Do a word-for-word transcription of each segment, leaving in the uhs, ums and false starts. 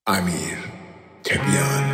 امیر تبیان.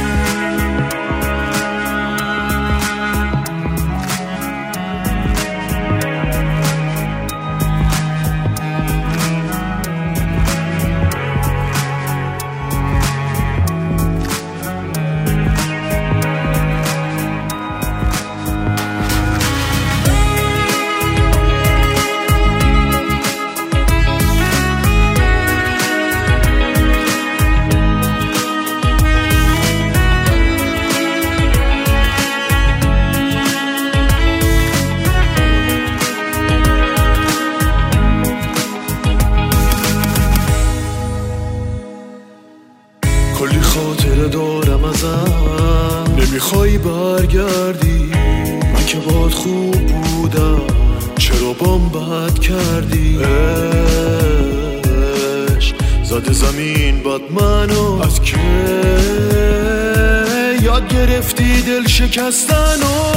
کلی خاطره دارم ازم، نمیخوای برگردی. من که باد خوب بودم، چرا بام بد کردی؟ عشق زده زمین بد منو، از که یاد گرفتی دل شکستنو.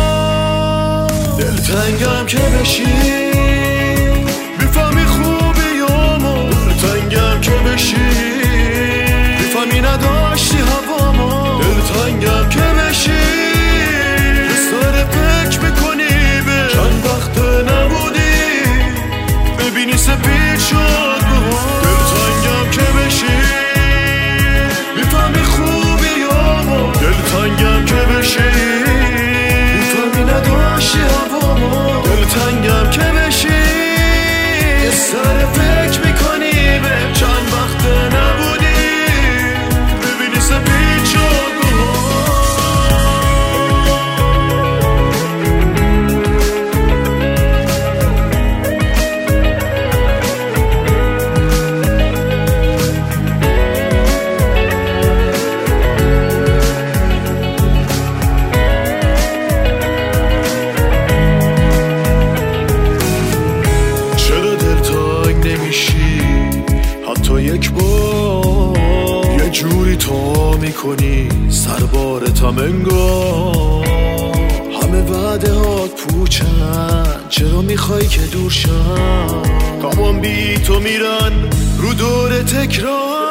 دلتنگم که بشی میفهمی خوبی یامو، دلتنگم که بشی میفهمی نداشتی هوامو. دلتنگم که بشی یه سر فکر میکنی به چند وقت نبودی، ببینی سپید شد بهار. دلتنگم که بشی میفهمی خوبی یامو، دلتنگم که بشی میفهمی نداشتی هوامو. دلتنگم که بشی یه سر فکر میکنی به چند وقت نبودی، سپید شد چرا دلتنگ نمیشی حتی یک بار؟ یه جوری تا میکنی سربارتم انگار، همه وعده هات پوچن، چرا میخوای که دور شم؟ تمام بی تو میرن رو دور تکرار.